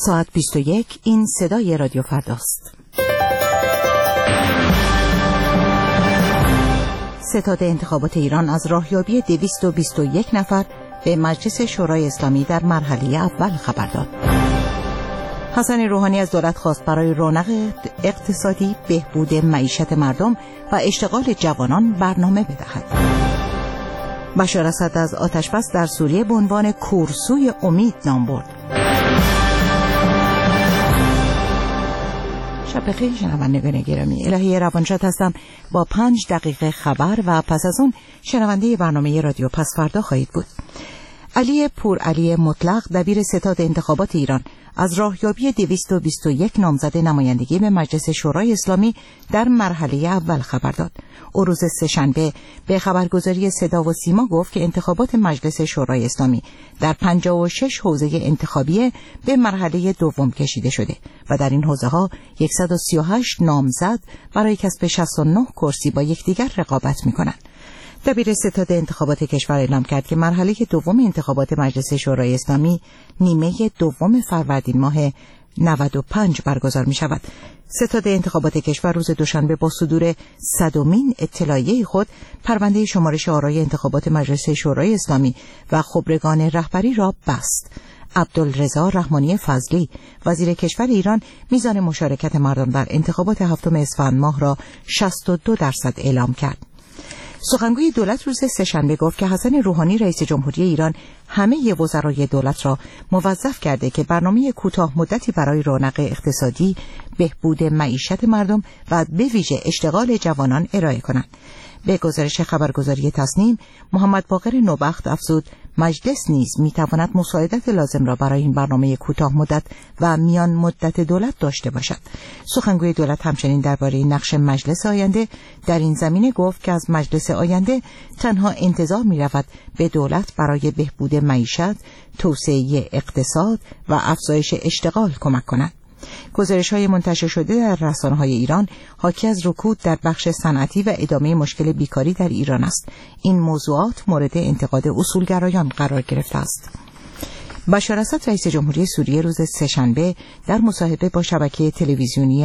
ساعت 21 این صدای رادیو فرداست. ستاد انتخابات ایران از راهیابی 221 نفر به مجلس شورای اسلامی در مرحله اول خبر داد. حسن روحانی از دولت خواست برای رونق اقتصادی، بهبود معیشت مردم و اشتغال جوانان برنامه بدهد. بشار اسد از آتشبس در سوریه به عنوان کورسوی امید نام برد. شب بخیر شنوندگان گرامی، الهی روانشاد هستم با 5 دقیقه خبر و پس از اون شنونده برنامه رادیو پس فردا خواهید بود. علی پورعلی مطلق دبیر ستاد انتخابات ایران از راهیابی 221 نامزد نمایندگی به مجلس شورای اسلامی در مرحله اول خبر داد. او روز سه‌شنبه به خبرگزاری صدا و سیما گفت که انتخابات مجلس شورای اسلامی در 56 حوزه انتخابی به مرحله دوم کشیده شده و در این حوزه‌ها 138 نامزد برای کسب 69 کرسی با یکدیگر رقابت می‌کنند. دبیر ستاد انتخابات کشور اعلام کرد که مرحله دوم انتخابات مجلس شورای اسلامی نیمه دوم فروردین ماه 95 برگزار می شود. ستاد انتخابات کشور روز دوشنبه با صدور 100مین اطلاعیه خود پرونده شمارش آرای انتخابات مجلس شورای اسلامی و خبرگان رهبری را بست. عبدالرضا رحمانی فضلی وزیر کشور ایران میزان مشارکت مردم در انتخابات 7 اسفند ماه را 62% اعلام کرد. سخنگوی دولت روز سه‌شنبه گفت که حسن روحانی رئیس جمهوری ایران همه وزرای دولت را موظف کرده که برنامه کوتاه مدتی برای رونق اقتصادی، بهبود معیشت مردم و به ویژه اشتغال جوانان ارائه کنند. به گزارش خبرگزاری تصنیم، محمد باقر نوبخت افزود مجلس نیز میتواند مساعدت لازم را برای این برنامه کوتاه مدت و میان مدت دولت داشته باشد. سخنگوی دولت همچنین درباره نقش مجلس آینده در این زمینه گفت که از مجلس آینده تنها انتظار می‌رود به دولت برای بهبود معیشت، توسعه اقتصاد و افزایش اشتغال کمک کند. گزارش‌های منتشر شده در رسانه‌های ایران حاکی از رکود در بخش صنعتی و ادامه مشکل بیکاری در ایران است. این موضوعات مورد انتقاد اصولگرایان قرار گرفته است. بشار اسد رئیس جمهوری سوریه روز سه‌شنبه در مصاحبه با شبکه تلویزیونی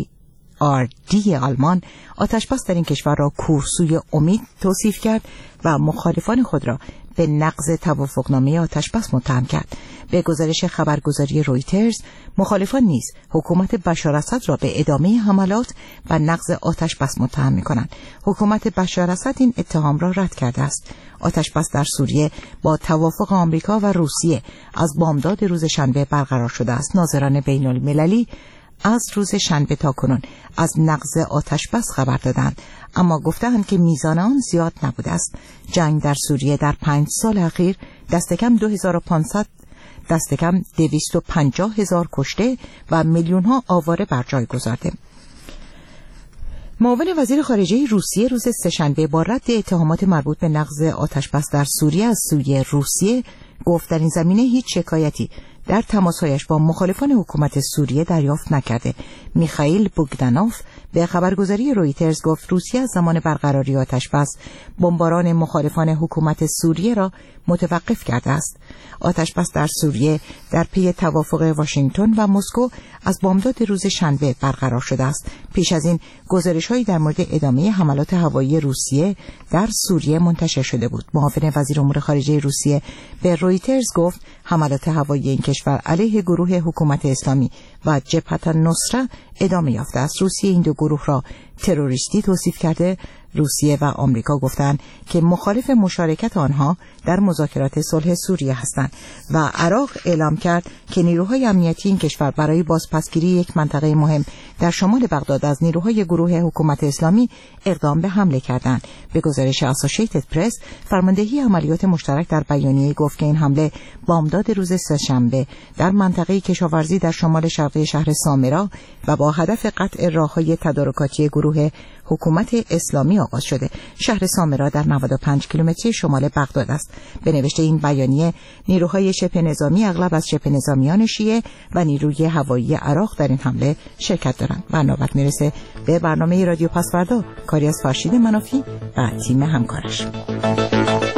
IRD آلمان آتشبس در این کشور را کورسوی امید توصیف کرد و مخالفان خود را به نقض توافقنامه آتشبس متهم کرد. به گزارش خبرگزاری رویترز، مخالفان نیز حکومت بشار اسد را به ادامه حملات و نقض آتشبس متهم می‌کنند. حکومت بشار اسد این اتهام را رد کرده است. آتشبس در سوریه با توافق آمریکا و روسیه از بامداد روز شنبه برقرار شده است. ناظران بین‌المللی از روز شنبه تا کنون از نقض آتشبس خبر دادند، اما گفتند که میزان آن زیاد نبوده است. جنگ در سوریه در 5 سال اخیر دست کم 2500 دست کم 250,000 کشته و میلیون‌ها آواره بر جای گذارده. معاون وزیر خارجه روسیه روز سه‌شنبه با رد اتهامات مربوط به نقض آتشبس در سوریه از سوی روسیه گفت در این زمینه هیچ شکایتی در تماسهایش با مخالفان حکومت سوریه دریافت نکرده. میخائیل بوگدانوف به خبرگزاری رویترز گفت روسیه از زمان برقراری آتشبس بمباران مخالفان حکومت سوریه را متوقف کرده است. آتشبس در سوریه در پی توافق واشنگتن و مسکو از بامداد روز شنبه برقرار شده است. پیش از این گزارش‌هایی در مورد ادامه حملات هوایی روسیه در سوریه منتشر شده بود. معاون وزیر امور خارجه روسیه به رویترز گفت حملات هوایی این کشور علیه گروه حکومت اسلامی و جبهه النصره ادامه یافته است. روسیه این دو گروه را تروریستی توصیف کرده. روسیه و آمریکا گفتند که مخالف مشارکت آنها در مذاکرات صلح سوریه هستند و عراق اعلام کرد که نیروهای امنیتی این کشور برای بازپسگیری یک منطقه مهم در شمال بغداد از نیروهای گروه حکومت اسلامی اقدام به حمله کردند. به گزارش اسوسییتد پرس، فرماندهی عملیات مشترک در بیانیه گفت که این حمله بامداد روز سه‌شنبه در منطقه کشاورزی در شمال شرقی شهر سامرا و با هدف قطع راههای تدارکاتی گروه حکومت اسلامی آغاز شده. شهر سامرا در 95 کیلومتری شمال بغداد است. به نوشته این بیانیه، نیروهای شبه نظامی اغلب از شبه نظامیان شیعه و نیروی هوایی عراق در این حمله شرکت دارند. و نوبت میرسه به برنامه رادیو پس فردا، کاری از فرشید منافی و تیم همکارش.